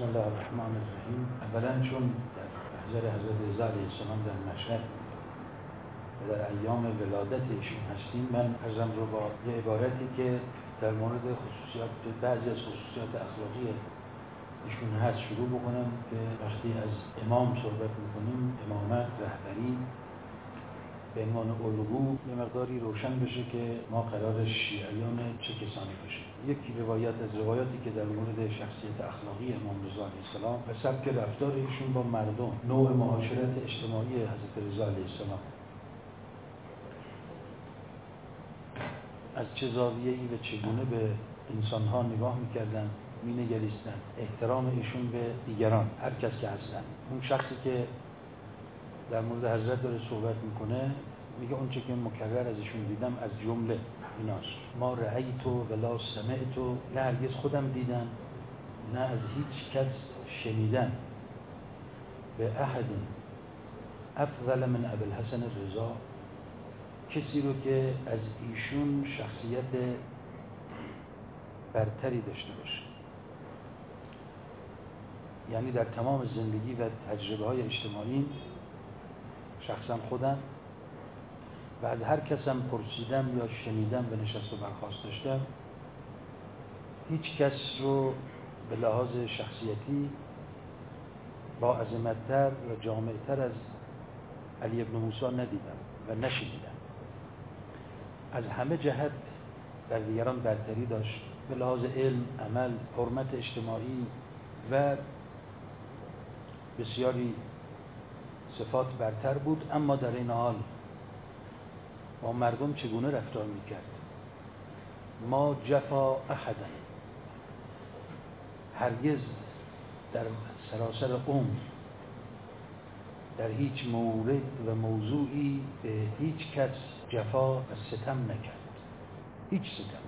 الله الرحمن الرحیم. اولا چون در محضر حضرت رضا علیه السلام در مشهد و در ایام ولادت ایشون هستیم، من ازم رو با یه عبارتی که در مورد خصوصیات بعضی از خصوصیات اخلاقی ایشون هست شروع بکنم که وقتی از امام صحبت میکنیم، امامت، رهبری به عنوان الگو یه مقداری روشن بشه که ما قرار شیعیان چه کسانی باشیم. یکی روایت از روایاتی که در مورد شخصیت اخلاقی امام رضا علیه السلام و سبک رفتار ایشون با مردم، نوع معاشرت اجتماعی حضرت رضا علیه السلام، از چه زاویه‌ای و چگونه به انسان‌ها نگاه می‌کردن، می‌نگریستن، احترام ایشون به دیگران، هر کس که هستن. اون شخصی که در مورد حضرت داره صحبت میکنه میگه اون چه که مکرر از ایشون دیدم از جمله ایناست: ما رأیتو ولا سمعتو، نه هرگز خودم دیدم نه از هیچ کس شنیدن، به احد افضل من ابوالحسن الرضا، کسی رو که از ایشون شخصیت برتری داشته باشه. یعنی در تمام زندگی و تجربه های اجتماعی، شخصا خودم و از هر کسم پرسیدم یا شنیدم و نشست و برخاست داشتم، هیچ کس رو به لحاظ شخصیتی با عظمت‌تر و جامع‌تر از علی ابن موسی ندیدم و نشنیدم. از همه جهت در دیگران برتری داشت، به لحاظ علم، عمل، حرمت اجتماعی و بسیاری صفات برتر بود. اما در این حال با مردم چگونه رفتار میکرد؟ ما جفا احدا، هرگز در سراسر عمر در هیچ مورد و موضوعی به هیچ کس جفا و ستم نکرد، هیچ ستم.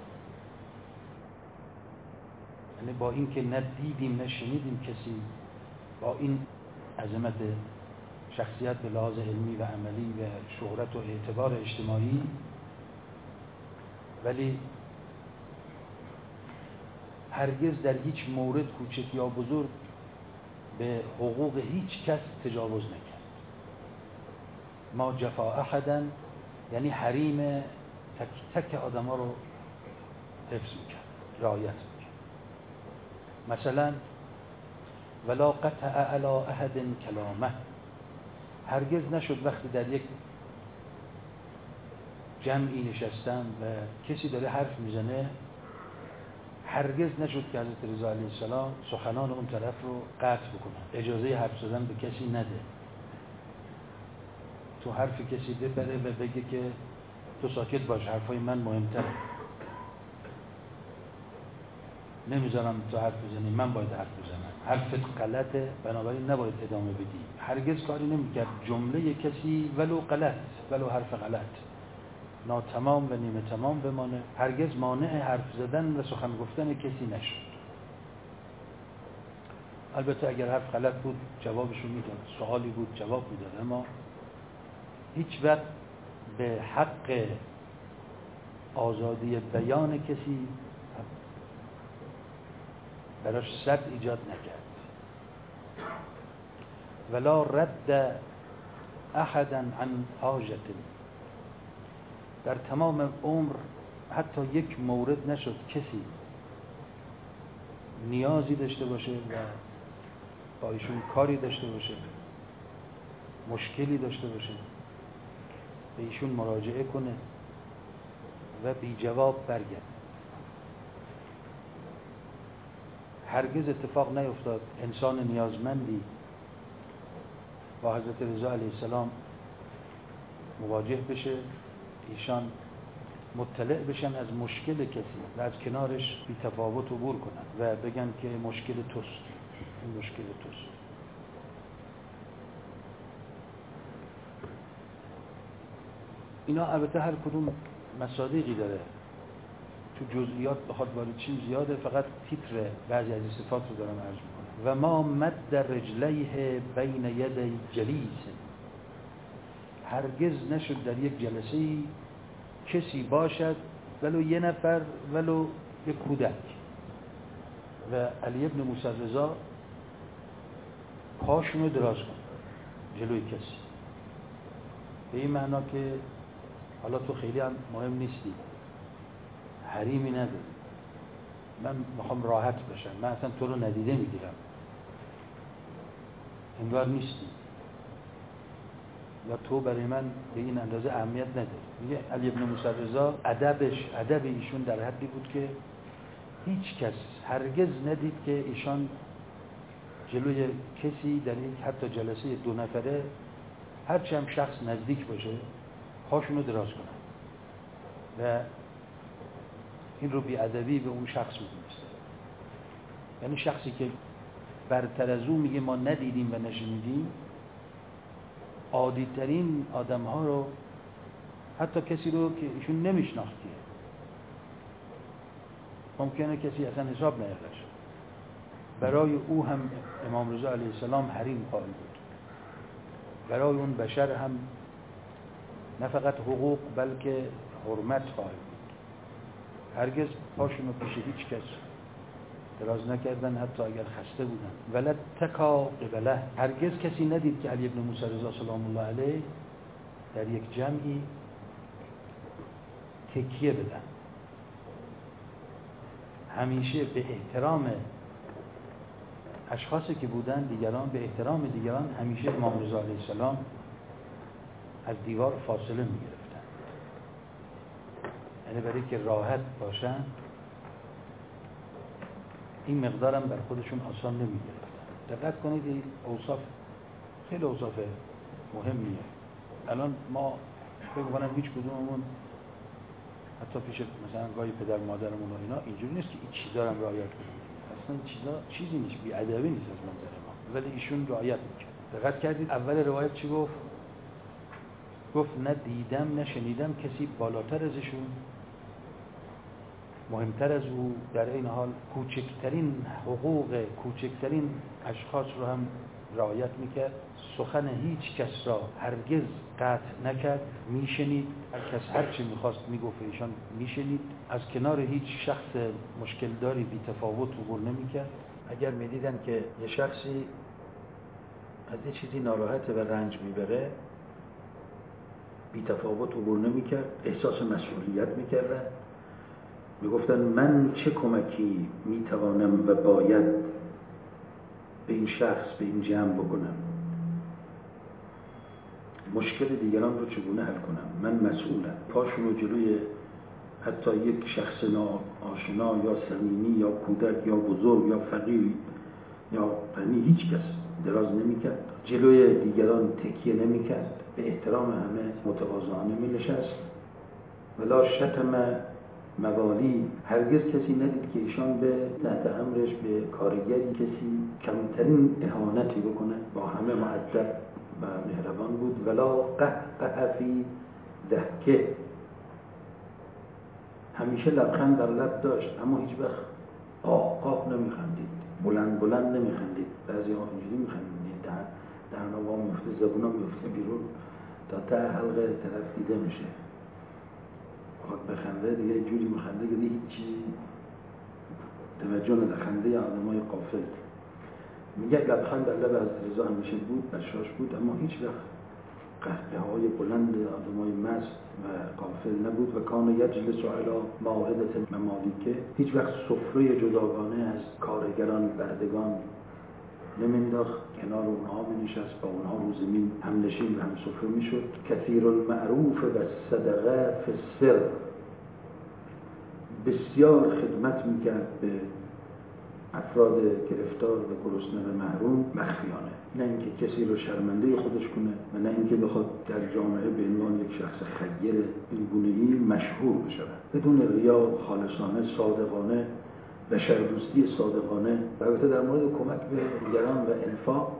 یعنی با اینکه نه دیدیم نه شنیدیم کسی با این عظمت شخصیت به لحاظ علمی و عملی و شهرت و اعتبار اجتماعی، ولی هرگز در هیچ مورد کوچک یا بزرگ به حقوق هیچ کس تجاوز نکرد. ما جفا احدا یعنی حریم تک تک آدم ها رو حفظ میکرد، رعایت میکرد. مثلا ولا قطع علی احد کلامه، هرگز نشد وقتی در یک جمعی نشستم و کسی داره حرف میزنه، هرگز نشد که حضرت رضا علیه السلام سخنان اون طرف رو قطع بکنه، اجازه حرف زدن به کسی نده، تو حرف کسی بپره و بگه که تو ساکت باش، حرفای من مهمتره، نمیذارم تو حرف بزنی، من باید حرف بزنم، حرفت غلطه بنابراین نباید ادامه بدی. هرگز کاری نمیکرد جمله کسی ولو غلط، ولو حرف غلط، ناتمام و نیمه تمام بمانه، هرگز مانع حرف زدن و سخن گفتن کسی نشد. البته اگر حرف غلط بود جوابشو میداد، سوالی بود جواب میداد، اما هیچ وقت به حق آزادی بیان کسی براش سد ایجاد نکرد. ولا رد احدا عن حاجت، در تمام عمر حتی یک مورد نشد کسی نیازی داشته باشه و با ایشون کاری داشته باشه، مشکلی داشته باشه، به ایشون مراجعه کنه و بی جواب برگرده. هرگز اتفاق نیفتاد انسان نیازمندی با حضرت رضا علیه السلام مواجه بشه، ایشان مطلع بشن از مشکل کسی و از کنارش بی تفاوت عبور کنن و بگن که مشکل توست، این مشکل توست. اینا البته هر کدوم مصادیقی داره، تو جزئیات بخواد وارد چیم زیاده، فقط تیتر بعضی از صفات رو دارم عرض میکنم. و ما مد رجلیه بین یدی جلیس، هرگز نشد در یک جلسه‌ای کسی باشد ولو یه نفر ولو یک کودک و علی ابن موسی رضا پاشونو دراز کن جلوی کسی، به این معنا که حالا تو خیلی هم مهم نیستی، حریمی نداری، من میخوام راحت بشم، من اصلا تو رو ندیده میگیرم، انگار نیستی، یا تو برای من به این اندازه اهمیت نداری. میگه علی بن موسی رضا ادب ایشون در حدی بود که هیچ کس هرگز ندید که ایشان جلوی کسی در یک حتی جلسه 2 نفره هرچی هم شخص نزدیک باشه پاشونو دراز کنن و این رو بی‌ادبی به اون شخص می‌دونسته. یعنی شخصی که برتر از اون میگه ما ندیدیم و نشنیدیم، عادی‌ترین آدم‌ها رو، حتی کسی رو که ایشون نمی‌شناخته، ممکنه کسی اصلا حساب نیارش، برای او هم امام رضا علیه السلام حریم قائل بود، برای اون بشر هم نه فقط حقوق بلکه حرمت قائل بود. هرگز پاشونو پیش هیچ کس دراز نکردن، حتی اگر خسته بودن. ولد تکا قبله، هرگز کسی ندید که علی بن موسی رضا سلام الله علیه در یک جمعی تکیه بدن. همیشه به احترام اشخاصی که بودن، دیگران، به احترام دیگران، همیشه امام رضا علیه السلام از دیوار فاصله می‌گرفتن، یعنی برای که راحت باشن این مقدارم بر خودشون آسان نمی‌گرفتن. دقت کنید این اوصاف خیلی اوصاف مهمیه. الان ما فکر می‌کنم هیچ کدوممون حتی پیش مثلا گاهی پدر مادرمون و اینا اینجوری نیست که این چیزا رو رعایت کنیم. اصلا این چیزا چیزی نیست، بی‌ادبی نیست از منظر ما، ولی ایشون رعایت می‌کرد. دقت کردید اول روایت چی گفت؟ گفت نه دیدم نشنیدم کسی بالاتر ازشون، مهمتر از او، در این حال کوچکترین حقوق کوچکترین اشخاص رو هم رعایت میکرد. سخن هیچ کس را هرگز قطع نکرد، میشنید، هر کس هر چی میخواست میگفت ایشان میشنید، از کنار هیچ شخص مشکل داری بی تفاوت عبور نمیکرد. اگر میدیدن که یه شخصی از یه چیزی ناراحته و رنج میبره، بی تفاوت عبور نمیکرد، احساس مسئولیت میکردن، میگفتن من چه کمکی میتوانم و باید به این شخص، به این جمع بکنم، مشکل دیگران رو چگونه حل کنم، من مسئولم. پاشونو جلوی حتی یک شخص ناآشنا یا صمیمی یا کودک یا بزرگ یا فقیر یا غنی هیچ کس دراز نمیکرد، جلوی دیگران تکیه نمیکرد، به احترام همه متواضعانه مینشست. ولا شتم موالی، هرگز کسی ندید که ایشان به تحت امرش، به کارگری کسی کمترین اهانتی بکنه، با همه مؤدب و مهربان بود. ولا قهقه فی ضحکه، همیشه لبخند در لب داشت اما هیچ وقت قاه نمیخندید، بلند نمیخندید. بعضی ها اینجوری میخندید، دهن وا میفته، زبونا میفته بیرون تا ته حلقه طرف دیده میشه. خود بخنده دیگه جوری میخنده که هیچ چیزی توجه نده، خنده آدمای غافل. میگه لبخند در لب حضرت رضا همیشه بود، بشاش بود، اما هیچ وقت قهقه‌های بلند آدمای مست و غافل نبود. و کان یجلس علی مائدة ممالکه، هیچ وقت سفره جداگانه از کارگران، بردگان نمینداخت، کنار اونها می‌نشست، با اونها رو زمین همنشین و همسفره میشد. کثیر المعروف و صدقه فی السر، بسیار خدمت میکرد به افراد گرفتار و گرسنه و محروم مخفیانه، نه اینکه کسی رو شرمنده خودش کنه و نه اینکه بخواد در جامعه به عنوان یک شخص خیر این گونه‌ای مشهور بشه، بدون ریا، خالصانه، صادقانه، بشردوستی صادقانه. البته در مورد کمک به دیگران و انفاق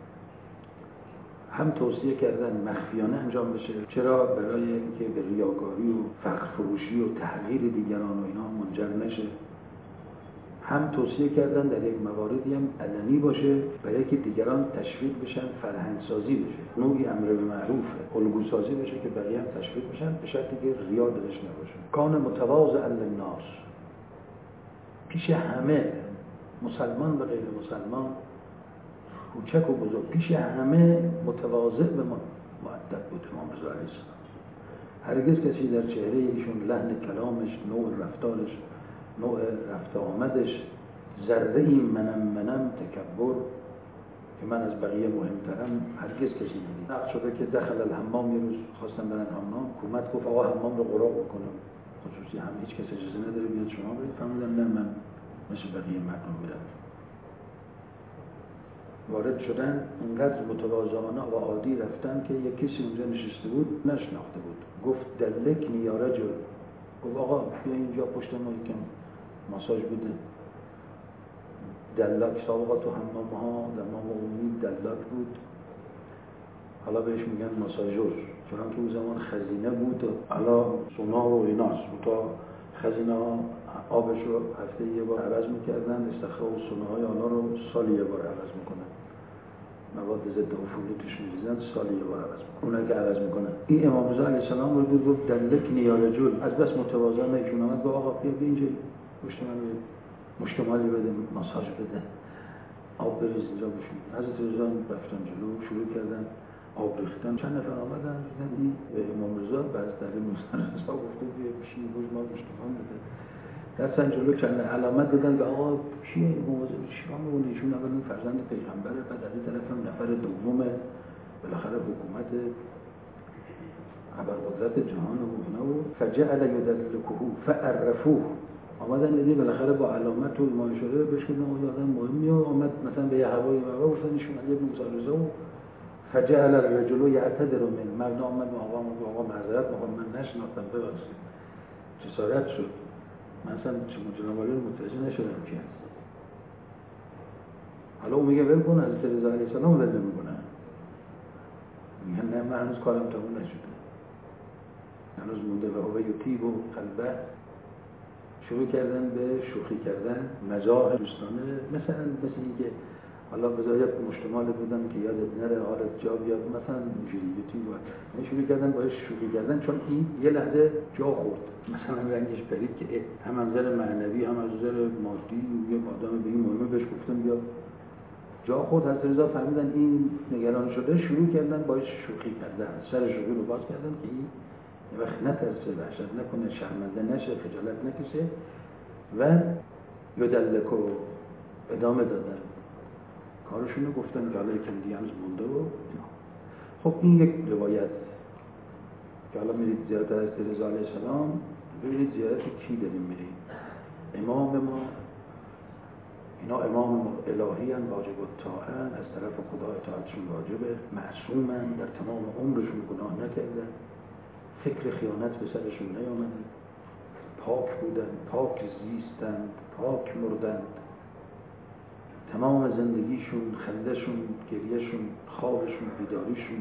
هم توصیه کردن مخفیانه انجام بشه. چرا؟ برای اینکه به ریاکاری و فقر فروشی و تحقیر دیگران و اینا منجر نشه. هم توصیه کردن در یک مواردی هم علنی باشه، برای اینکه دیگران تشویق بشن، فرهنگ سازی بشه، نوعی امر به معروفه، الگو سازی بشه که بقیه هم تشویق بشن، به شرطی که ریا درش نباشه. کان متواضع للناس، پیش همه، مسلمان و غیر مسلمان، کوچک و بزرگ پیش همه متواضع و مؤدب بود امام رضا علیه السلام. هرگز کسی در چهره ایشون لحن کلامش، نوع رفتارش، نوع رفت آمدش ذره این منم تکبر که من از بقیه مهمترم هرگز کسی ندید. نقل شده که دخل الحمام، یه روز خواستن برن حمام، حکومت گفت آقا حمام رو قراق بکنم، خصوصی هم هیچ کس اجازه نداره بیاد شما برید. فرمودن نه، من مثل بقیه مردم میرم. وارد شدن، اونقدر متواضعانه و عادی رفتن که یک کسی اونجا نشسته بود نشناخته بود. گفت دلکنی یا رجل، گفت آقا بیا اینجا پشت ما یکم ماساژ بده. دلاک سابقا تو حمام عمومی دلاک بود، حالا بهش میگن ماساژور، چون که اون زمان خزینه بود، حالا سونا و ایناست. تا خزینه ها آبش رو هفته یه بار عوض میکردن، استخر و سوناهای آنها رو سالی یه بار عوض میکنن، مواد ضد عفونی توش میریزن، سالی یه بار عوض میکنن، اونایی که عوض میکنن. این امام رضا علیه السلام رو بود، گفت دلکنی یا رجل، از بس متواضع نشون آمد، گفت آقا بیا اینجا پشت من مشتمالی بده، ماساژ بده، آب بریز اینجا بشون. حضرت رضا رفتن جلو، شروع کردن آب ریختن. چند نفر آمدن دیدن این به امام رضا بعد در موسی رضا گفته بیا بشین روز ما مشتمال بده. رفتن جلو، چند علامت دادن که آقا کیه این مواظب چیکار می‌کنه؟ ایشون اولا فرزند پیغمبره، بعد از این طرف هم نفر دومه، بالاخره حکومت ابرقدرت جهان و اینا. و فجعل یدلکه فعرفوه، آمدن دیدی بالاخره با علامت و اشاره بهش که نه آدم مهمی، و آمد مثلا به یه هوایی و گفتن ایشون علی بن موسی رضا. و فجعل الرجل یعتذر من، مرد آمد و آقا معذرت می‌خوام، من نشناختم، ببخشید. جسارت شد. مثلا جناب علی متوجه نشدم کی هست. حالا اون میگه ول کن، حضرت رضا علیه السلام ول نمی‌کنه. میگه نه، من هنوز کارم تموم نشده، هنوز مونده. و هو یطیب و قلبه، شروع کردن به شوخی کردن، مزاح دوستانه، مثل اینکه حالا بذارید مشتمال بودم که یادت نره حالت جا بیاد، مثلا اینجوری یطیب، یعنی شروع کردن باهاش شوخی کردن، چون این یه لحظه جا خورد، مثلا رنگش پرید که هم از نظر معنوی هم از نظر مادی یه آدم به این مهمه بهش گفتن بیا، جا خورد. حضرت رضا فهمیدن این نگران شده، شروع کردن باهاش شوخی کردن، سر شوخی رو باز کردن که این یه وقت نترسه، وحشت نکنه، شرمنده نشه، خجالت نکشه. و یدلکو ادامه دادن کارشون رو، گفتن که حالا یکم دیگه هنوز مونده و اینا. خب این یک روایت که حالا میرید زیارت حضرت رضا علیه السلام، ببینید زیارت کی داریم میریم. امام ما، اینا امام الهی ان، واجب الطاعه، از طرف خدا اطاعتشون واجبه، معصومن، در تمام عمرشون گناه نکردن، فکر خیانت به سرشون نیامده، پاک بودن، پاک زیستند، پاک مردند. تمام زندگیشون، خندهشون، گریهشون، خوابشون، بیداریشون،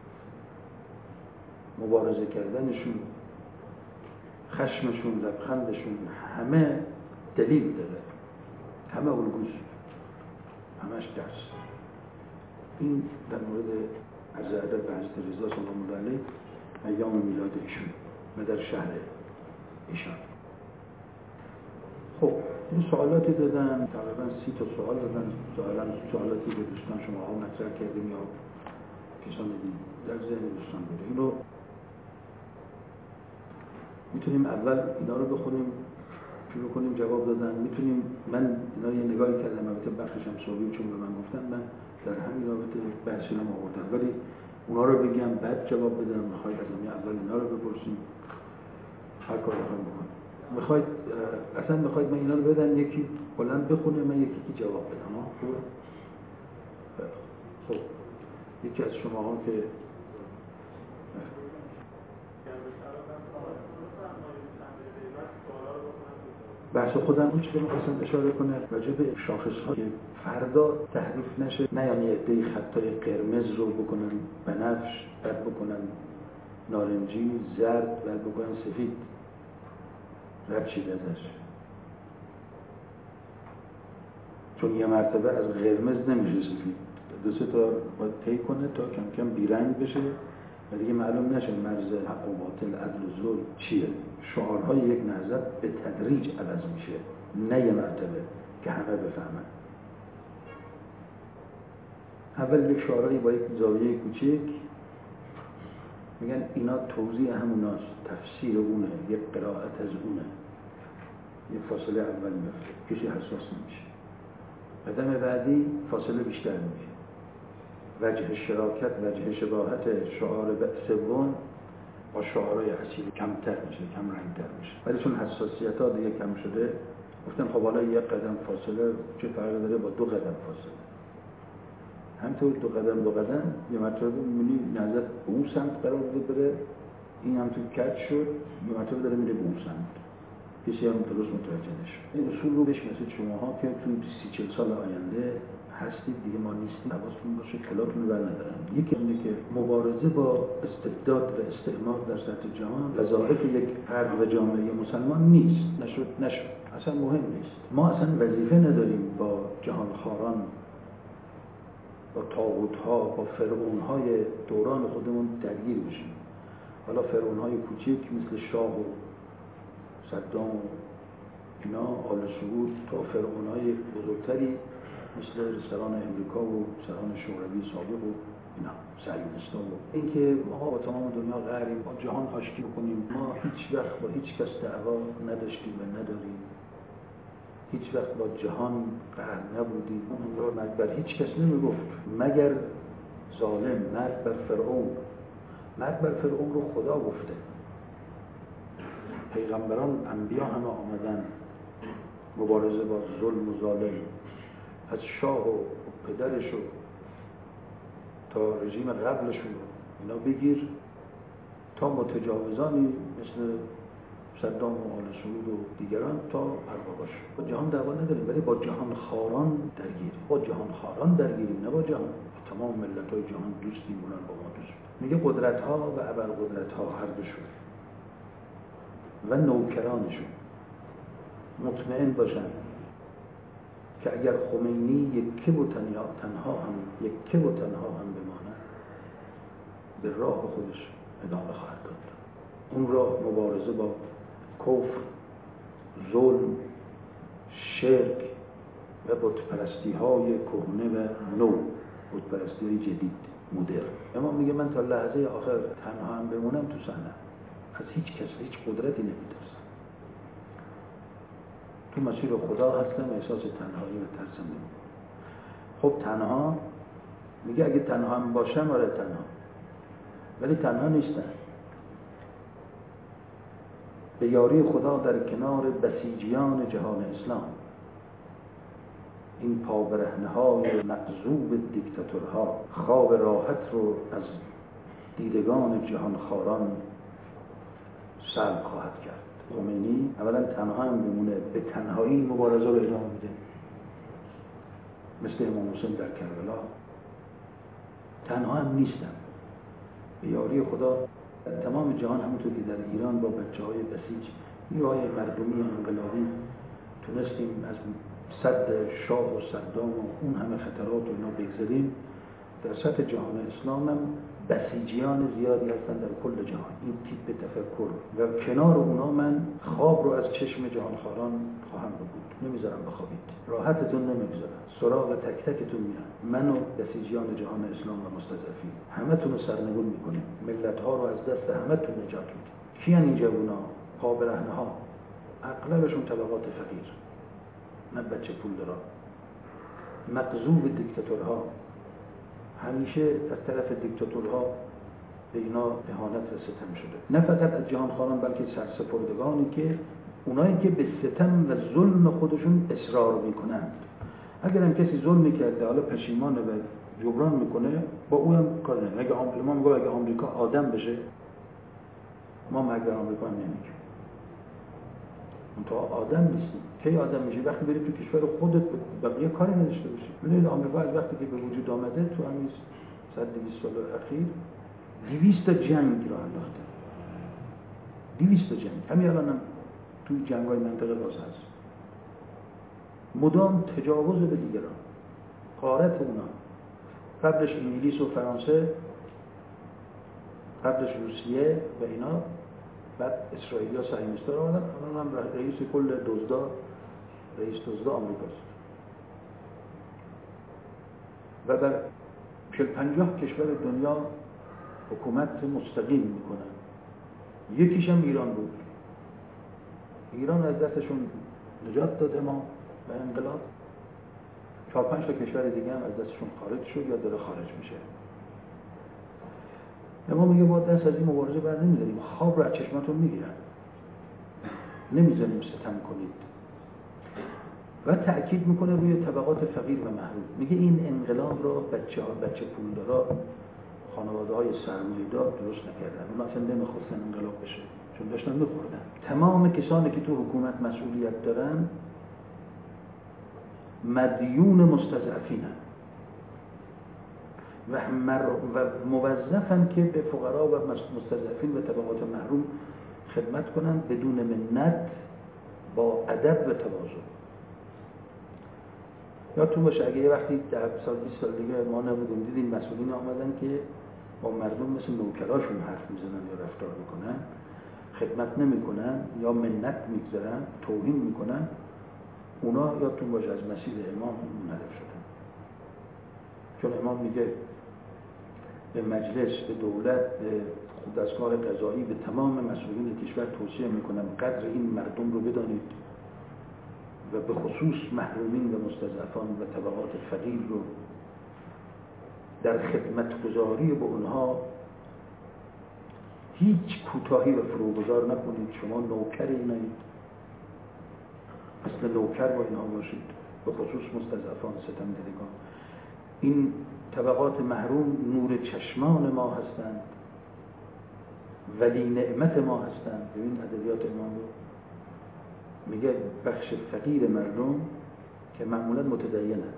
مبارزه کردنشون، خشمشون، لبخندشون، همه دلیل داره، همه الگوست، همش درس. این در مورد عرض ادب به حضرت رضا سلام الله علیه ایام میلاد ایشون و در شهر ایشان. خب این سوالاتی دادن، تقریبا 30 تا سوال دادن. سوالاتی به دوستان شما ها مطرح کردیم یا کسانی در ذهن دوستان بوده. این رو میتونیم اول اینا رو بخونیم، شروع کنیم جواب دادن. میتونیم، من اینا یه نگاهی کردم، البته بخشش هم صحبی چون به من گفتن، من در همین رابطه بحثی رو آوردم، ولی اونا رو بگم بعد جواب بدم. میخواید از اول اینا رو بپرسیم، هر کار بخوایم بکنیم. میخواید اصلا میخواید من اینا رو بدم یکی بلند بخونه، من یکی جواب بدم. خب یکی از شما ها که بحث خودم اون چیزی می‌خواستم اشاره کنم راجع به شاخص‌ها که فردا تحریف نشه، نه یعنی عده‌ای خطای قرمز رو بکنن بنفش، بعد بکنن نارنجی، زرد، بعد بکنن سفید، رد شید ازش. چون یه مرتبه از قرمز نمیشه سفید، 2-3 تا باید طی کنه تا کم کم بیرنگ بشه و دیگه معلوم نشه مرز حق و باطل، عدل و ظلم چیه. شعارهای یک نهضت به تدریج عوض میشه، نه یه مرتبه که همه بفهمن. اول یک شعارهایی با یک زاویه کوچیک میگن اینا توضیح هموناست، تفسیر اونه، یک قرائت از اونه. یه فاصله اول میفته، کسی حساس نمیشه. قدم بعدی فاصله بیشتر میشه، وجه شراکت، وجه شباهت شعار سوم با شعارهای اصیل کمتر میشه، کم رنگتر میشه. ولی چون حساسیت ها دیگه کم شده، گفتن خب حالا یک قدم فاصله چه فرقی داره با 2 قدم فاصله. همینطور 2 قدم یه مرتبه میبینی نظر به اون سمت قرار بره، این هم تو کج شد، یه مرتبه داره میره به اون سمت، کسی هم درست متوجه نشد. این اصول رو بشناسید شماها که تو 30-40 سال آینده هستید دیگه، ما نیستیم، حواستون باشه خلاتون رو برندارن. یکی اینه که مبارزه با استبداد و استعمار در سطح جهان وظایف یک فرد و جامعه مسلمان نیست. نشد اصلا مهم نیست. ما اصلا وظیفه نداریم با جهانخواران، با طاغوت‌ها، با فرعون‌های دوران خودمون درگیر بشیم. حالا فرعون‌های کوچیک مثل شاه و صدام و اینا، آل سعود، تا فرعون‌های بزرگتری مثل سران امریکا و سران شوروی سابق و اینا، صهیونیست‌ها و اینکه ما با تمام دنیا قهریم، با جهان آشتی کنیم. ما هیچ وقت با هیچ کس دعوا نداشتیم و نداریم. هیچ وقت با جهان قهر نبودیم. اون رو مرگ بر هیچ کس نمیگفت مگر ظالم. مرگ بر فرعون، مرگ بر فرعون رو خدا گفته. پیغمبران، انبیا همه آمدن مبارزه با ظلم و ظالم، از شاه و پدرش تا رژیم قبلشون اینا بگیر تا متجاوزانی مثل صدام و آل سعود و دیگران تا ارباباش. با جهان دعوا نداریم، ولی با جهان خاران درگیریم. با جهان خاران درگیریم، نه با جهان. تمام ملت‌های جهان دوستیم، اونان با ما دوست. میگه قدرت‌ها و ابرقدرت‌ها هر دوشون و نوکرانشون مطمئن باشن که اگر خمینی یکه و تنها هم بماند، به راه خودش ادامه خواهد داد. اون راه مبارزه با کفر، ظلم، شرک و بتپرستی‌های کهنه و نو، بتپرستی‌های جدید، مدرن. اما میگه من تا لحظه آخر تنها هم بمونم تو صحنه، از هیچ کس هیچ قدرتی نمی‌ترسم. تو مسیر خدا هستم، احساس تنهایی و ترسم نمی‌کنم. خب تنها، میگه اگه تنها هم باشم، آره تنها، ولی تنها نیستم. به یاری خدا در کنار بسیجیان جهان اسلام، این پابرهنه‌های مغضوب دیکتاتورها خواب راحت رو از دیدگان جهانخواران سلب خواهد کرد. خمینی اولا تنها هم بمونه، به تنهایی مبارزه رو ادامه میده، مثل امام حسین در کربلا. تنها هم نیستم، به یاری خدا تمام جهان، همونطور که در ایران با بچه‌های بسیج، نیروهای مردمی انقلابی تونستیم از صد شاه و صدام و اون همه خطرات رو اینا بگذاریم. در سطح جهان اسلام هم بسیجیان زیادی هستن در کل جهان، این تیپ تفکر، و کنار اونا من خواب رو از چشم جهانخواران خواهم بود، نمیذارم بخوابید، راحتتون نمیگذارم، سراغ تک تکتون میان. منو بسیجیان جهان اسلام و مستضعفین همتون رو سرنگون میکنیم، ملت‌ها رو از دست همتون نجات میدیم. کیان این جوونا؟ پابرهنه‌ها، اغلبشون طبقات فقیر، نه بچه پول دارا، مغضوب دیکتاتورها. همیشه از طرف دیکتاتورها به اینا اهانت و ستم شده، نه فقط از جهانخواران بلکه سرسپردگانی که اونایی که به ستم و ظلم خودشون اصرار میکنند. اگر هم کسی ظلم کرده حالا پشیمانه و جبران میکنه، با اون هم کار نمیکنه. اگه آمریکا آدم بشه، ما مرگ بر آمریکا هم نمیگیم. اون تا آدم نیستیم. کی آدم میشه؟ وقتی بری تو کشور خودت بقیه کاری نداشته باشی. ببینید آمریکا از وقتی که به وجود آمده تو همین 100-200 سال اخیر 200 تا جنگ را انداخته. 200 تا جنگ. همین الان هم توی جنگ‌های منطقه باز هست. مدام تجاوز به دیگران. غارت اونا. قبلش انگلیس و فرانسه، قبلش روسیه و اینا، بعد اسرائیل یا صهیونیست‌ها رو آمدن. الان هم رئیس کل رئیس دزدا آمریکاست. و در 40-50 کشور دنیا حکومت مستقیم میکنن، یکیش هم ایران بود. ایران از دستشون نجات داد امام و انقلاب، 4-5 تا کشور دیگه هم از دستشون خارج شد یا داره خارج میشه. امام میگه ما دست از این مبارزه بر نمیداریم، خواب رو از چشمتون میگیرن، نمیذاریم ستم کنید. و تأکید میکنه روی طبقات فقیر و محروم. میگه این انقلاب را بچه پولدارا، خانواده های سرمایه‌دار درست نکردن، اونا اصلا نمیخواستن انقلاب بشه چون داشتن میخوردن. تمام کسانی که تو حکومت مسئولیت دارن مدیون مستضعفینن و موظفن که به فقرا و مستضعفین و طبقات محروم خدمت کنن بدون منت، با ادب و تواضع. یادتون باشه اگه یه وقتی 10 سال 20 سال دیگه ما نبودیم، دیدیم مسئولین آمدن که با مردم مثل نوکراشون حرف میزنن یا رفتار میکنن، خدمت نمیکنن یا منت میگذارن، توهین میکنن، اونا یادتون باشه از مسیر امام منحرف شدن. چون امام میگه به مجلس، به دولت، به دستگاه قضایی، به تمام مسئولین کشور توصیه میکنم قدر این مردم رو بدانید و به خصوص محرومین و مستضعفان و طبقات فقیر رو در خدمت گزاری به اونها هیچ کوتاهی و فروگذار نکنید. شما نوکر اینایید، مثل نوکر با اینها باشید، به خصوص مستضعفان، ستمدیدگان. این طبقات محروم نور چشمان ما هستند، ولی نعمت ما هستند. ببین ادبیات امام رو میگه بخش فقیر مردم که معمولا متدینن،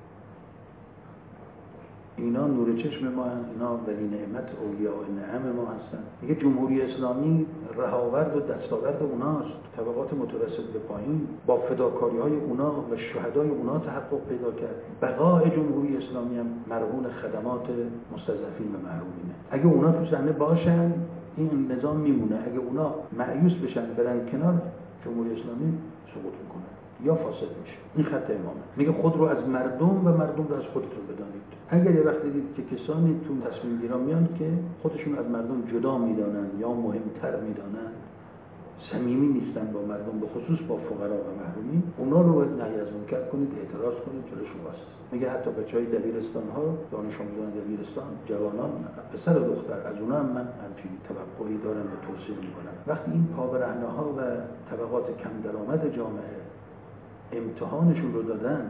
اینا نور چشم ما هستند، اینا ولی نعمت اولیاء نعم ما هستند. میگه جمهوری اسلامی رهاورد و دستاورد اوناست، طبقات متوسط به پایین با فداکاری های اونا و شهدای اونا تحقق پیدا کرد. بقای جمهوری اسلامی هم مرهون خدمات مستضعفین و محرومینه. اگه اونا تو صحنه باشن این نظام میمونه، اگه اونا مایوس بشن برن کنار، جمهوری اسلامی سقوط میکنه یا فاسد میشه. این خط امامه. میگه خود رو از مردم و مردم رو از خودتون بدانید. اگر یه وقت دیدید که کسانی تو تصمیم گیران میان که خودشون از مردم جدا میدانن یا مهمتر میدانن، صمیمی نیستن با مردم، به خصوص با فقرا و محرومین، اونا رو باید نهی از منکر کنید، اعتراض کنید، جلوشون واسط. میگه حتی بچهای دبیرستان ها، دانش آموزان دبیرستان، جوانان، پسر و دختر، از اونها هم من همچین توقعی دارم و توصیه میکنم. وقتی این پابرهنه ها و طبقات کم درآمد جامعه امتحانشون رو دادن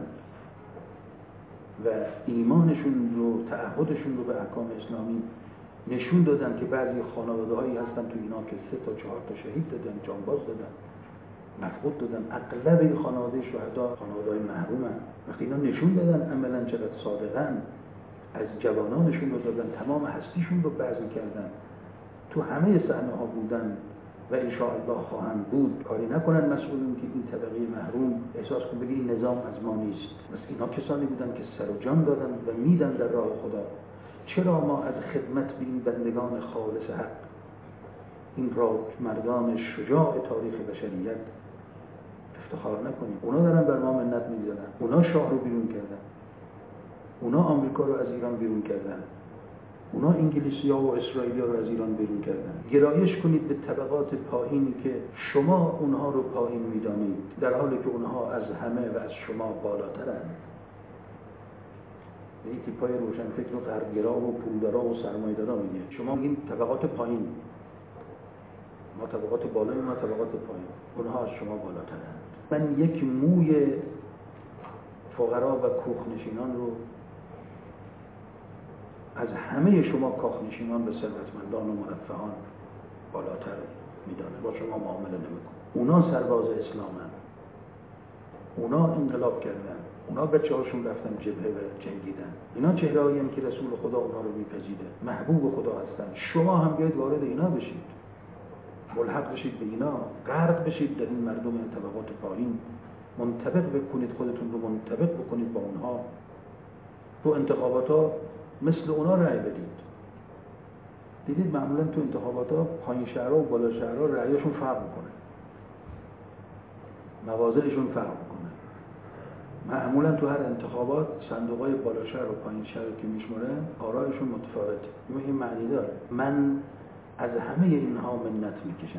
و ایمانشون رو، تعهدشون رو به احکام اسلامی نشون دادن که بعضی خانواده هایی هستن تو اینا که 3 تا 4 تا شهید دادن، جانباز دادن، مفقود دادن. اغلب این خانواده شهدا خانواده های محرومن. وقتی اینا نشون دادن عملا چقدر صادقن، از جوانانشون رو دادن، تمام هستیشون رو بذل کردن، تو همه صحنه ها بودن و ان شاء الله خواهند بود. کاری نکنن مسئولین که این طبقه محروم احساس کنه بگه این نظام از ما نیست. مثل اینا کسانی بودن که سر و جان دادن و میدن در راه خدا. چرا ما از خدمت به این بندگان خالص حق، این را مردان شجاع تاریخ بشریت افتخار نکنیم؟ اونا دارن بر ما منت می‌زنن، اونا شاه رو بیرون کردن، اونا آمریکا رو از ایران بیرون کردن، اونا انگلیسی‌ها و اسرائیلی‌ها رو از ایران بیرون کردن. گرایش کنید به طبقات پایینی که شما اونها رو پایین می‌دانید، در حالی که اونها از همه و از شما بالاترند. این تیپای روشنفکر و غربگرا و پولدارا و سرمایه‌دارا میگه شما میگین طبقات پایین، ما طبقات بالایی، ما طبقات پایین، اونها از شما بالاترند. من یک موی فقرا و کوخنشینان رو از همه شما کاخنشینان و ثروتمندان و مرفهان بالاتر میدانه، با شما معامله نمیکنه. اونا سرباز اسلامن، اونا انقلاب کردن، اونا بچه‌هاشون رفتن جبهه و جنگیدن. اینا چهره‌ای هم که رسول خدا اونا رو میپذیره، محبوب خدا هستن. شما هم بیاید وارد اینا بشید، ملحق بشید به اینا، غرق بشید در این مردم طبقات پایین، منطبق بکنید، خودتون رو منطبق بکنید با اونها. تو انتخابات‌ها مثل اونا رأی بدید. دیدید معمولا تو انتخابات‌ها پایین شهرها و بالا شهرها رأیشون فرق میکنه، مواضعشون فرق میکنه. معمولا تو هر انتخابات صندوق‌های بالا شهر و پایین شهر که میشمرن آرایشون متفاوته. این معنی داره من از همه اینها منت میکشم،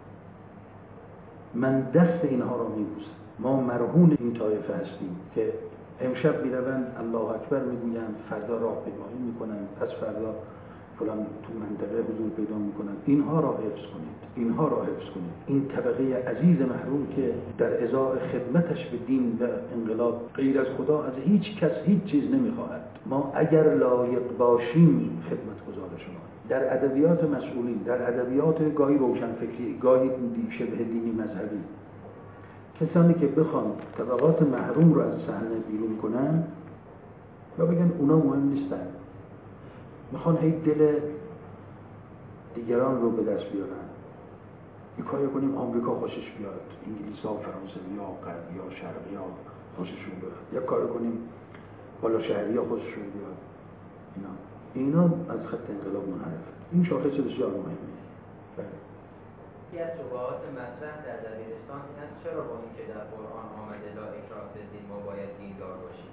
من دست اینها را میبوسم. ما مرهون این طایفه هستیم که امشب میروند الله اکبر میگویند، فردا راهپیمایی میکنند، پس فردا فلان تو منطقه حضور پیدا میکنند. اینها را حفظ کنید، اینها را حفظ کنید. این طبقه عزیز محروم که در ازای خدمتش به دین و انقلاب غیر از خدا از هیچ کس هیچ چیز نمیخواهد. ما اگر لایق باشیم خدمتگزار شما در ادبیات مسئولین، در ادبیات گاهی روشنفکری، گاهی شبه دینی مذهبی، کسانی که بخوان طبقات محروم رو از صحنه بیرون کنن و بگن اونا مهم نیستن، میخوان هی دل دیگران رو به دست بیارن، یه کاری کنیم آمریکا خوشش بیاد، انگلیس‌ها، فرانسوی‌ها، غربی‌ها، شرقی‌ها خوششون بیاد، یا کاری کنیم بالا شهری‌ها خوششون بیاد. اینا از خط انقلاب منحرفه. این شاخص بسیار مهمه. یکی از شبهات مطرح در دبیرستان این است چرا با اینکه در قرآن آمده لا اکراه فی الدین ما باید دیندار باشیم؟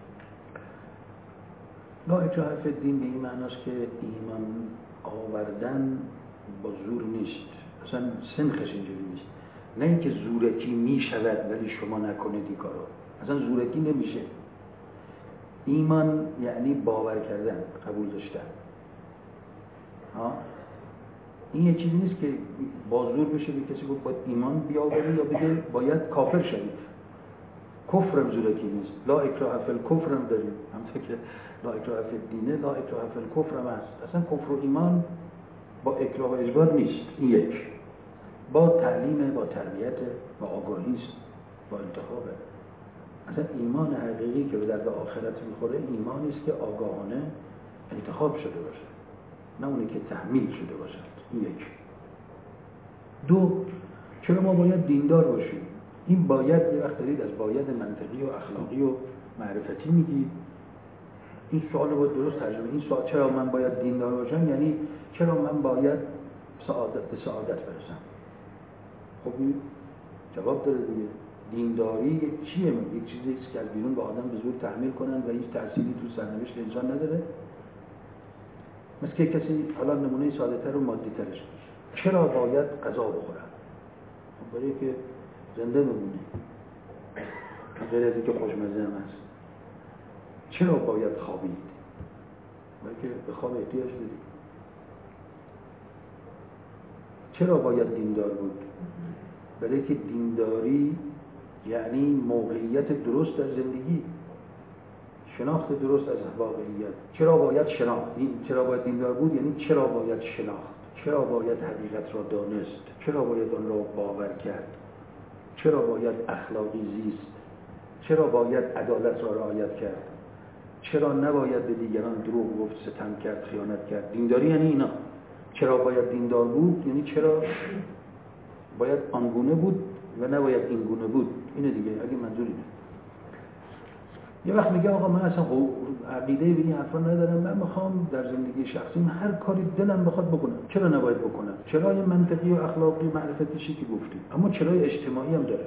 لا اکراه فی الدین به این معناست که ایمان آوردن با زور نیست، اصلا سنخش اینجوری نیست. نه اینکه زورکی میشود ولی شما نکنید این کارو، اصلا زورکی نمیشه. ایمان یعنی باور کردن، قبول داشتن. این یه چیزی نیست که با زور بشه به کسی گفت باید ایمان بیاوری یا بگه باید کافر شوید. کفرم زورکی نیست. لا اکراه فی الکفر هم داریم، همونطور که لا اکراه فی الدین، لا اکراه فی الکفر هم هست. اصلا کفر و ایمان با اکراه و اجبار نیست. این یک با تعلیم، با تربیت، با آگاهی است، با انتخابه. اصلا ایمان حقیقی که به درد آخرت میخوره ایمانی است که آگاهانه انتخاب شده باشه، نه اونی که تحمیل شده باشد. این یک. دو، چرا ما باید دیندار باشیم؟ این باید یه وقت دارید از باید منطقی و اخلاقی و معرفتی میگی. این سوال رو باید درست ترجمه. این سوال چرا من باید دیندار باشم یعنی چرا من باید به سعادت برسم. خب این جواب داره دیگه. دینداری چیه؟ یک چیزی است که از بیرون به آدم به زور تحمیل کنن و هیچ تأثیری تو سرنوشت انسان نداره. مثل که کسی حالا نمونه ساده‌تر و مادی‌ترش باشه. چرا باید غذا بخورم؟ خب برای که زنده بمونه. غیر از اینکه خوشمزه هم هست. چرا باید خوابید؟ برای که به خواب احتیاج داری. چرا باید دیندار بود؟ برای که دینداری یعنی موقعیت درست در زندگی، شناخت درست از واقعیت. چرا باید شناخت؟ این چرا باید دیندار بود یعنی چرا باید شناخت، چرا باید حقیقت را دانست، چرا باید آن را باور کرد، چرا باید اخلاقی زیست، چرا باید عدالت را رعایت کرد، چرا نباید به دیگران دروغ گفت، ستم کرد، خیانت کرد. دینداری یعنی اینا. چرا باید دیندار بود یعنی چرا باید آنگونه بود و نباید اینگونه بود. اینه دیگه. اگه منظور اینه. یه وقت میگه آقا من اصلا عقیده به این حرفا ندارم، من میخوام در زندگی شخصیم هر کاری دلم بخواد بکنم. چرا نباید بکنم؟ چرای منطقی و اخلاقی و معرفتیشی که گفتیم، اما چرای اجتماعی هم داره.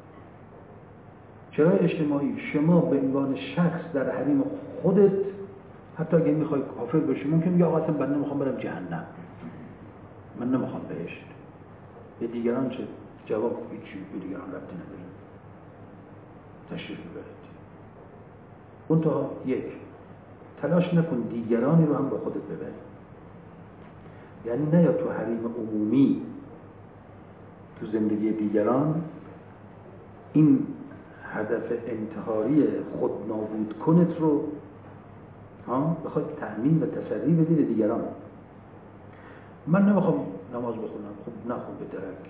چرای اجتماعی، شما به عنوان شخص در حریم خودت حتی اگه میخوای کافر بشی ممکن میگه آقا اصلا من نمیخوام برم جهنم، من نمیخوام بهشت. به دیگران چه جواب؟ هیچی به دیگران ربطی نداره. تشریف ببرید. منتها یک، تلاش نکن دیگرانی رو هم با خودت ببری. یعنی نه یا تو حریم عمومی تو زندگی دیگران این هدف انتحاری خود نابود کنت رو بخواد تأمین و تسری بدی به دیگران. من نمیخوام نماز بخونم، خب نخون به درک.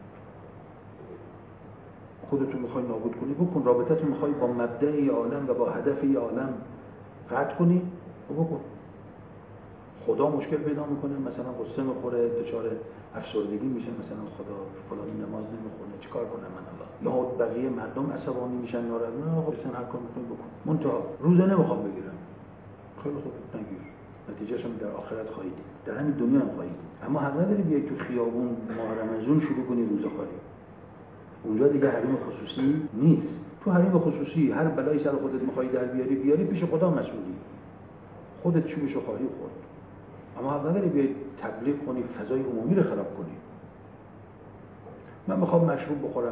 خودتون میخوای نابود کنی بکن. رابطتون میخوای با مبدأ عالم و با هدف عالم قطع کنی بکن. خدا مشکل پیدا میکنه، مثلا غصه میخوره، دچار افسردگی میشه، مثلا خدا فلانی نماز نمیخونه، چیکار کنم من الان؟ یا بقیه مردم عصبانی میشن، ناراحت. نه خب سن هر کار میکنی بکن. منتها روزه نمیخوام بگیرم. خیلی خوب نگیر. نتیجهش هم در آخرت خواهید دید. در همین دنیا هم خواهید دید. اما حق نداری بیای تو خیابون ماه رمضان شروع کنی روزه خوری. اونجا دیگه حریم خصوصی نیست. تو حریم خصوصی هر بلایی سر خودت میخوای در بیاری پیش خدا مسئولی، خودت چوبشو خواهی خورد. اما حق نداری بیای تبلیغ کنی، فضای عمومی رو خراب کنی. من میخوام مشروب بخورم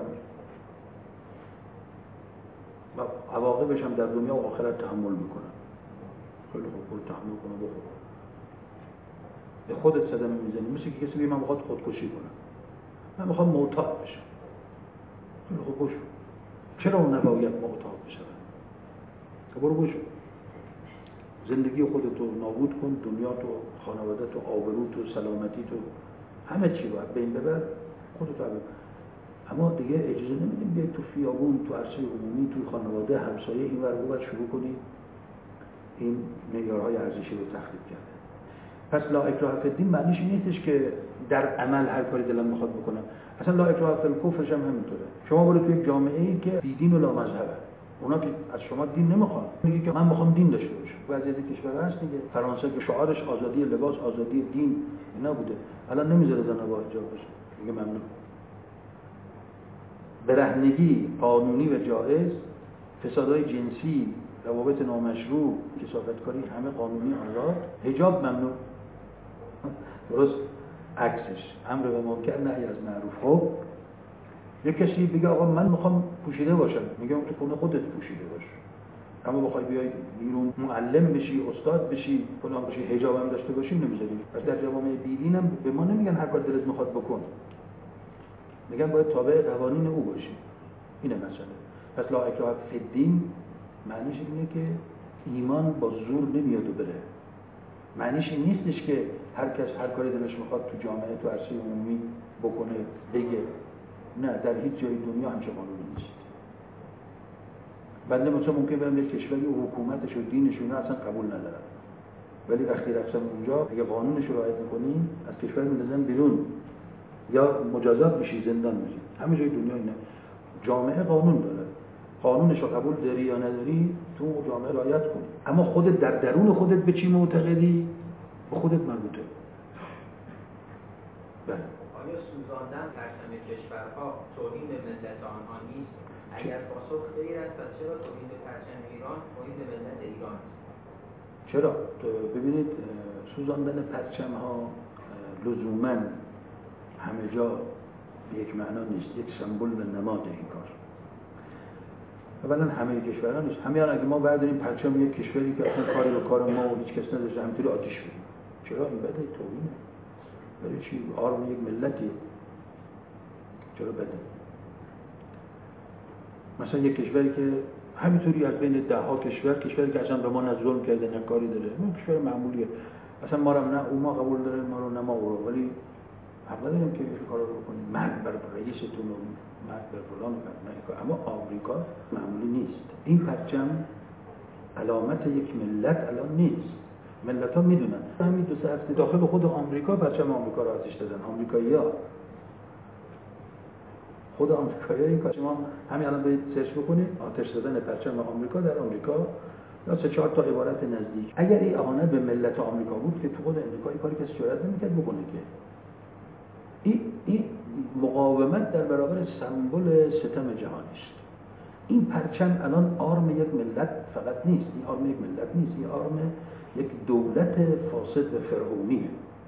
و عواقبش هم در دنیا و آخرت تحمل میکنم. خیلی خوب، خود تحمل کنم بخور. به خودت صدمه میزنی، مثل که کسی بگه من میخواد خودکشی کنم. من میخوام معتاد بشم. خیلی خوب، بشو. چرا نباید معتاد بشم؟ برو بشو. زندگی خودتو نابود کن، دنیا تو، خانواده تو، آبرو تو، سلامتی تو، همه چی رو از بین ببر، خودتو ببر. اما دیگه اجازه نمیدیم بیای تو خیابون، تو عرصه عمومی، تو خانواده، همسایه این ور اون ور شروع کنی این معیارهای ارزشی رو تخریب کرده. پس لا اکراه فی الدین معنیش نیستش که در عمل هر کاری دلم میخواد بکنم. اصلا لا اکراه فی الکفرش هم همینطوره. شما برو تو یک جامعه‌ای که بی دین و لا مذهبه، اونا که از شما دین نمیخوان، میگه که من میخوام دین داشته باشم. وضعیت کشور هست دیگه. فرانسه که شعارش آزادی لباس، آزادی دین اینا بوده، الان نمیذاره زنا با حجاب باشه، میگه ممنوع. برهنگی قانونی و جایز، فسادهای جنسی، روابط نامشروع، کثافتکاری همه قانونی آزاد، حجاب ممنوع. درست عکسش امر به منکر نهی از معروف. خب یک کسی بگه آقا من میخوام پوشیده باشم، میگم تو خونه خودت پوشیده باش، اما بخوای بیای بیرون معلم بشی، استاد بشی، فلان بشی، حجاب هم داشته باشی نمیذاری. پس در جامعه بیدین هم به ما نمیگن هر کار دلت میخواد بکن، میگن باید تابع قوانین او باشی. اینه مسئله. پس لا اکراه فی الدین معنیش اینه که ایمان با زور نمیاد و بره. معنیش این نیستش که هر کس هر کاری دلش میخواد تو جامعه، تو عرصه عمومی بکنه، بگه. نه، در هیچ جای دنیا همچه قانونی نیست. بنده مثلا ممکن برم یک کشوری و حکومتش و دینش رو اصلا قبول ندارم، ولی وقتی رفتم اونجا اگه قانونش رو رعایت می‌کنی از کشور می‌ندازن بیرون یا مجازات میشی، زندان میشی. همه جای دنیا اینه. جامعه قانون داره، قانونش رو قبول داری یا نداری تو جامعه رعایت کن. اما خودت در درون خودت به چی معتقدی؟ به خودت مربوطه. بله. آیا سوزاندن پرچم کشورها توهین به ملت آنها نیست؟ اگر پاسخ غیر است پس چرا توهین به پرچم ایران توهین به ملت ایران است؟ چرا؟ ببینید سوزاندن پرچم ها لزوماً همه جا به یک معنا نیست، یک سمبل و نماد این کار. اولا همه کشورها نیست. همیان اگه ما برداریم پرچم یک کشوری که اصلا کاری به کار ما و هیچ کس نداشته همینطوری آتیش بدیم، چرا این بده؟ توهینه. برای چی؟ آرم یک ملتی، چرا بده؟ مثلا یک کشوری که همینطوری از بین 10 ها کشوری که اصلا به ما نه ظلم کرده نه کاری داره، اون کشور معمولیه، اصلا ما رو نه اون ما قبول داره ما رو نه ما رو، ولی حق نداریم که این کارا رو بکنیم. مرگ بر رئیستون و مرگ بر فلان نه. اما آمریکا معمولی نیست. این پرچم علامت یک ملت الان نیست. ملت‌ها میدونن. همین 2-3 هفته داخل خود آمریکا پرچم آمریکا رو آتش دادن. آمریکایی‌ها، خود آمریکایی‌ها این کار. شما همین الان برید سرچ بکنید آتش دادن پرچم آمریکا در آمریکا یا 3-4 تا عبارت نزدیک. اگر این اهانت به ملت آمریکا بود که تو خود آمریکا این کاری کسی جرئت نمی‌کرد بکنه که. این مقاومت در برابر سمبل ستم جهانی است. این پرچم الان آرم یک ملت فقط نیست، این آرم یک ملت نیست، این آرم یک دولت فاسد و فرعونیه.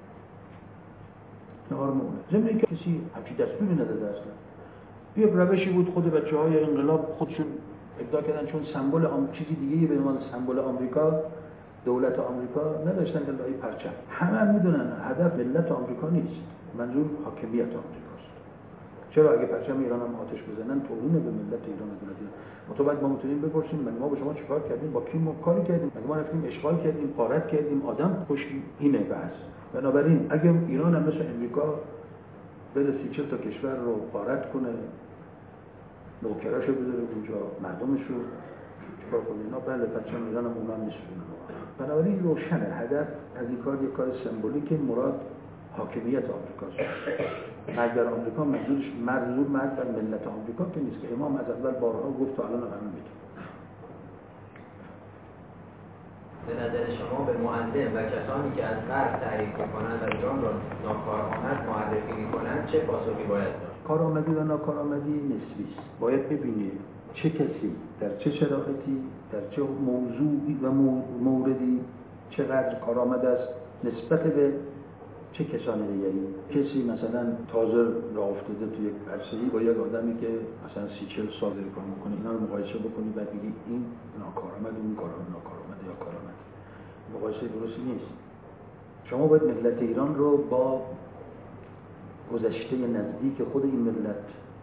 این آرم اونه. ضمن اینکه کسی همچین دستوری نداده اصلا. یک روشی بود خود بچه‌های انقلاب خودشون ابداع کردن، چون سمبل چیزی دیگه‌ای به عنوان سمبل آمریکا، دولت آمریکا نداشتن الا این پرچم. همه میدونن هدف ملت آمریکا نیست، منظور حاکمیت آمریکاست. چرا اگه پرچم ایران هم آتش بزنن توهین به ملت ایران و دولت ایران. ما میتونیم بپرسیم ما به شما چیکار کردیم، با کی ما کاری کردیم، مگه ما رفتیم اشغال کردیم، غارت کردیم، آدم کشتیم؟ اینه بحث. بنابراین اگه ایران هم مثل امریکا بره 30-40 تا کشور رو غارت کنه، نوکراشو بذاره اونجا، مردمش رو چیکار کنه، اینا بله پرچم ایران هم اونا میسوزونن. بنابراین روشنه هدف از این کار یک کار سمبولیک، مراد حاکمیت آمریکاست. مرگ بر آمریکا منظور مرگ بر ملت آمریکا که نیست که امام از اول بارها گفت و الان هم میگه. به نظر شما به معلم و کسانی که از غرب تعریف می‌کنند و ایران را ناکارآمد معرفی می‌کنند چه پاسخی باید داد؟ کارآمدی و ناکارآمدی نسبی است. باید ببینید چه کسی در چه شرایطی در چه موضوعی و موردی چقدر کارآمد است نسبت به چه کسانی دیگری. کسی مثلا تازه راه افتاده تو یک عرصه‌ای با یک آدمی که مثلا 30-40 سال کار میکنه، اینا رو مقایسه بکنی بعد بگی این ناکارآمد اون ناکارآمد یا کارآمد، مقایسه درستی نیست. شما باید ملت ایران رو با گذشته نزدیک خود این ملت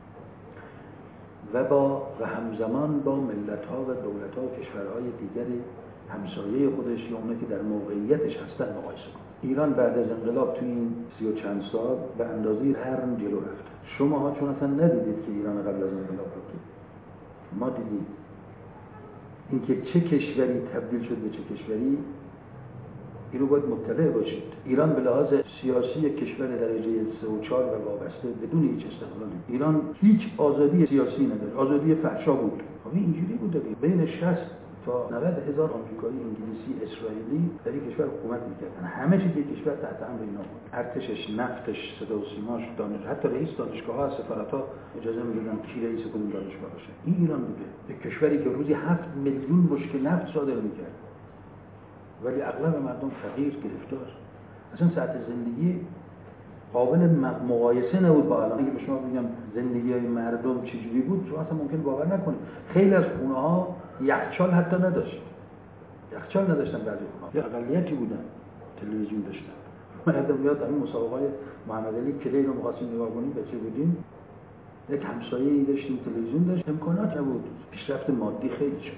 و همزمان با ملت‌ها و دولت‌ها و کشورهای دیگر همسایه خودش یا اونایی که در موقعیتش هستن مقایسه کنید. ایران بعد از انقلاب توی این 30 و چند سال به اندازه قرن جلو رفت. شماها چون اصلا ندیدید که ایران قبل از انقلاب رو که ما دیدیم اینکه چه کشوری تبدیل شد به چه کشوری، این رو باید مطلع باشید. ایران به لحاظ سیاسی یک کشور درجه 3 و 4 و وابسته بدون هیچ استقلالی. ایران هیچ آزادی سیاسی نداره، آزادی فحشا بود. اینجوری بود بین 60 تا 90 هزار آمریکایی، انگلیسی، اسرائیلی در این کشور حکومت می‌کردن. همه چیز یک کشور تحت امر اینا بود. ارتشش، نفتش، صدا و سیماش، حتی رئیس دانشگاه‌ها، سفارت‌ها اجازه می‌دادن کی رئیس کدوم دانشگاه باشه. این ایران بوده. یک کشوری که روزی 7 میلیون بشکه نفت صادر می‌کرد. ولی اغلب مردم فقیر، گرفتار. اصلا سطح زندگی قابل مقایسه نبود با الان. اگه به شما بگم زندگی مردم چجوری بود، شما اصلا ممکن باور نکنید. خیلی از خونه‌ها یخچال حتی نداشت. یخچال نداشتن بعضی خونه‌ها. یه اقلیتی بودن تلویزیون داشتن. من یادم میاد این مسابقه محمد علی کلی رو می‌خواستیم نگاه کنیم، بچه بودیم. یک همسایه‌ای داشتیم تلویزیون داشت، امکانات نبود. پیشرفت مادی خیلی شد.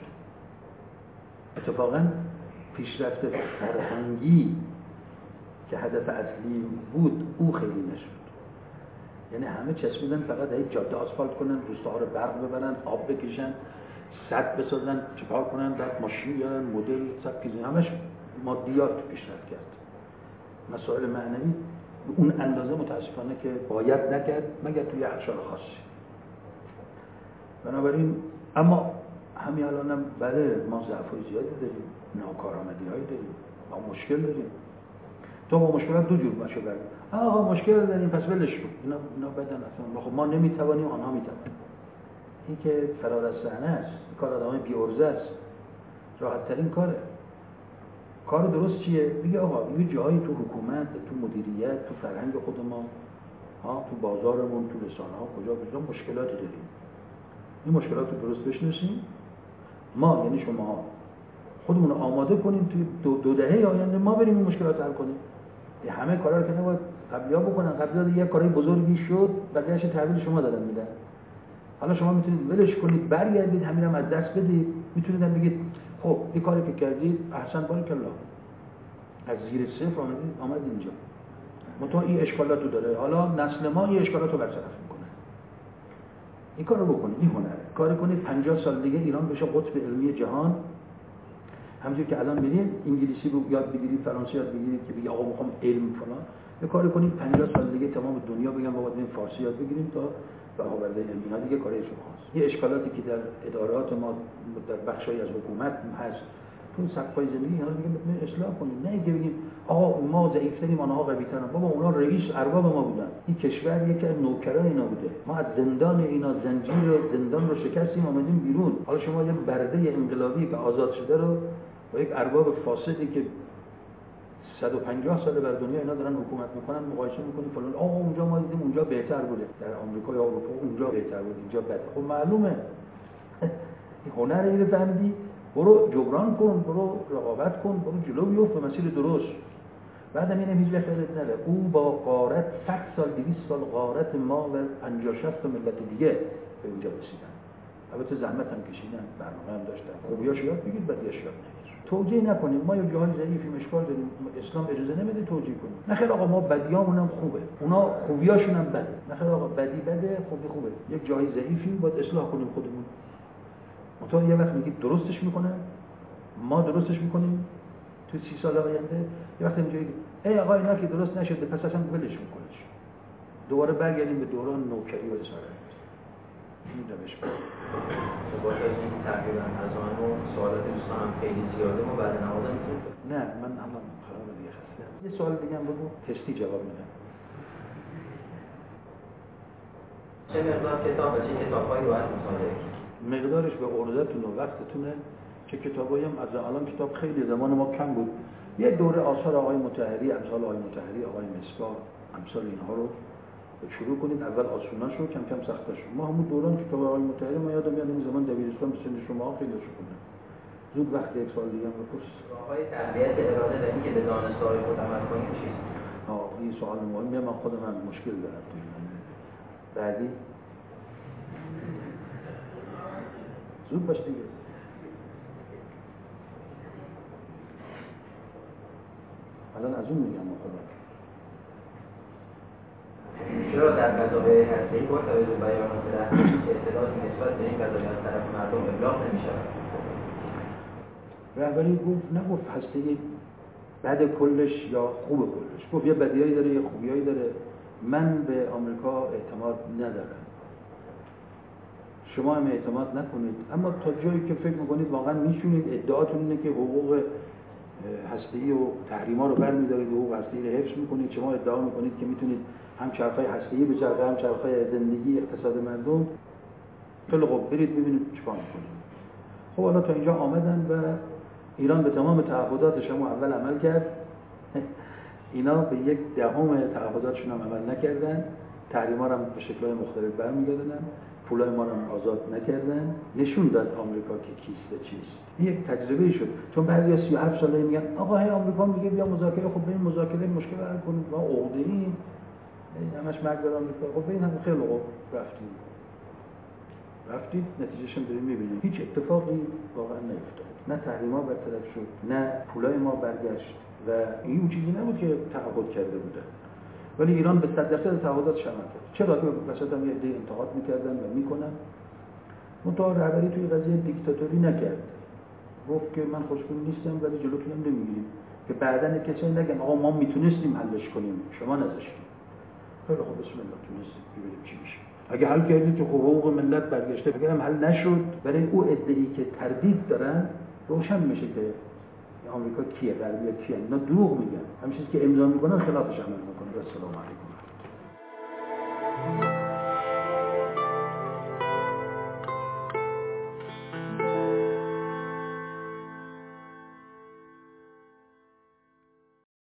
اتفاقاً پیشرفت فرهنگی که هدف اصلی بود او خیلی نشد. یعنی همه چسبیدن فقط یک جاده آسفالت کنن، روستاها رو برق ببرن، آب بکشن، سد بسازن، چیکار کنن، بعد ماشین بیارن، مدل سبکیزی، همش مادیات پیشرفت کرد. مسائل معنوی به اون اندازه متاسفانه که باید نکرد مگر توی یخچال خاصی. بنابراین اما همین الانم بله ما ضعف‌های زیادی داریم، ناکارآمدی‌هایی داریم، ما مشکل داریم. تو با مشکلات دو جور باشه برد. آقا مشکل داریم پس ولش کن. اینا بدن اصلا. خب ما نمیتوانیم، آنها میتوانن. این که فرار از صحنه است، کار آدمای بی‌عرضه است. راحت ترین کاره. کار درست چیه؟ بگی آقا یه جایی تو حکومت، تو مدیریت، تو فرهنگ خود ما، تو بازارمون، تو رسانه‌ها کجا مشکلاتی داریم. این مشکلات رو درست بشناسیم. ما یعنی شما خودمون رو آماده کنیم توی دو دهه آینده ما بریم این مشکلات حل کنیم. همه کارا رو که نباید قبلی‌ها بکنن. قبلی‌ها یک کارای بزرگی شد، بقیه‌اش تحویل شما دادن میدن. حالا شما میتونید ولش کنید، برگردید، همینم از دست بدید. میتونید هم بگید خب این کاری که کردید احسن بارک الله. از زیر صفر آمد اینجا. متأ این اشکالاتو داره. حالا نسل ما این اشکالاتو برطرف میکنه. این کارو بکنید، این هنره. کار کنید 50 سال دیگه ایران بشه قطب علمی جهان. همونجوری که الان میرین انگلیسی رو یاد بگیرید، فرانسه یاد بگیرید که بگی آقا میخوام علم فلان. یه کاری کنید 50 سال دیگه تمام دنیا بگن بابا بریم فارسی یاد بگیریم تا بهاورده علمی ها دیگه کارش شماست. یه اشکالاتی که در ادارات ما در بخشای از حکومت هست تو سبکای زندگی اینا دیگه میتونید اصلاح کنید. نه اینکه بگیم آقا ما ضعیف‌تریم آنها قوی‌ترن. بابا اونا رئیس ارباب ما بودن. این کشور یکی از نوکران اینا بوده. ما از زندان اینا زندان رو شکستیم اومدیم بیرون. حالا شما یه برده انقلابی که آزاد شده رو با یک ارباب فاسدی که 150 سال بر دنیا اینا دارن حکومت میکنن مقایسه میکنیم فلان اونجا ما دیدیم اونجا بهتر بوده، در آمریکا یا اروپا اونجا بهتر بود اینجا بده. خب معلومه این هنر اینو فهمیدی، برو جبران کن، برو رقابت کن، برو جلو بیفت به مسیر درست. بعدم اینم هیچ وقت یادت نره او با غارت 100 سال 200 سال غارت ما و 50 60 تا ملت دیگه به اونجا رسیدن. البته زحمت هم کشیدن، برنامه هم داشتن. خوبیاش یاد بگیر، بدیاش یاد نگیر. توجیه نکنیم ما یه جاهای ضعیفیم اشکال داریم، اسلام اجازه نمیده توجیه کنیم. نخیر آقا ما بدیامون هم خوبه، اونا خوبیاشون هم بده. نخیر آقا بدی بده، خوبی خوبه. یک جایی ضعیفیم باید اصلاح کنیم خودمون. منتها یه وقت میگید درستش میکنن، ما درستش میکنیم تو 30 سال آینده. یه وقت اینجوری ای آقا اینا که درست نشده پس اصلا ولش میکنش. دوباره برگردیم به دوران نوکری و اسارت. این روش با این تقریبا از آن سوالات دوستان هم خیلی زیاده ما بعد نهایتا میتونیم. نه من الان خراب دیگه خستم. یه سوال دیگه هم بگو تستی جواب میدم. چه مقدار کتاب و چه کتاب‌هایی باید مطالعه کرد؟ مقدارش به عرضتون و وقتتونه. چه کتابایی هم از الان کتاب خیلی زمان ما کم بود، یه دوره آثار آقای مطهری، امثال آقای مطهری، آقای مصباح، امثال اینها رو شروع کنید. اول آسوناش رو، کم کم سختش رو. ما همون دوران کتاب آقای مطهری ما یادم میاد اون زمان دبیرستان به سن شما خیلی خوندم. زود وقت یک سال دیگه هم بپرس. راه‌های تقویت اراده و اینکه به دانسته‌های خود عمل کنیم چیست؟ این سوال مهمه. من خودم هم مشکل دارم توی بعدی زود باش دیگه. الان از اون میگم خدا چرا در قضاهای هسته‌ای با توجه به بیانات رهبری اطلاعاتی نسبت به این قضایا از طرف مردم ابلاغ نمی‌شود؟ رهبری نگفت هسته‌ای بد کلش یا خوب کلش، گفت یه بدیایی داره یه خوبیایی داره. من به آمریکا اعتماد ندارم، شما هم اعتماد نکنید، اما تا جایی که فکر میکنید واقعا میشونید، ادعاتون اینه که حقوق هسته‌ای و تحریما رو برمی‌دارید، حقوق هسته‌ای رو حفظ میکنید، شما ادعا میکنید که میتونید هم چرخهای هسته‌ای بچرخه هم چرخهای زندگی اقتصاد مردم. خیلی خوب، برید ببینید چیکار میکنید. خب حالا تا اینجا آمدن و ایران به تمام تعهداتش هم اول عمل کرد. اینا به 1/10 تعهداتشون هم عمل نکردن، تحریما رو هم به شکل‌های مختلف برمی‌دادن، پولای ما رو هم آزاد نکردن. نشون داد آمریکا که کیست و چیست. این یک تجربه شد. چون بعضی 37 ساله میگن آقا هی آمریکا میگه بیا مذاکره، خب بریم مذاکره مشکل حل کنیم، ما عقده‌ایم، همش مرگ بر آمریکا. خب ببین هم خیلی خوب رفتید نتیجهش هم داریم می‌بینیم. هیچ اتفاقی واقعا نیفتاد. نه تحریما برطرف شد، نه پولای ما برگشت و این چیزی نبود که تعهد کرده بودن. ولی ایران به 100% تعهداتش عمل کرد. چرا که وسط هم یه عده انتقاد می‌کردن و می‌کنن. منتها رهبری توی قضیه دیکتاتوری نکرد. گفت که من خوشبین نیستم ولی جلوتون نمیگیریم، که بعداً کسی نگن آقا ما میتونستیم حلش کنیم شما نذاشتید. خیلی خوب، بسم الله، تونستیم، ببینیم چی میشه. اگه حل کردید که حقوق ملت برگشته، بگم حل نشد، برای او عده‌ای که تردید دارن روشن میشه که آمریکا کیه، غربی‌ها کیه. اینا دروغ میگن، همین چیزی که امضا میکنن خلافش عمل میکنن. السلام علیکم.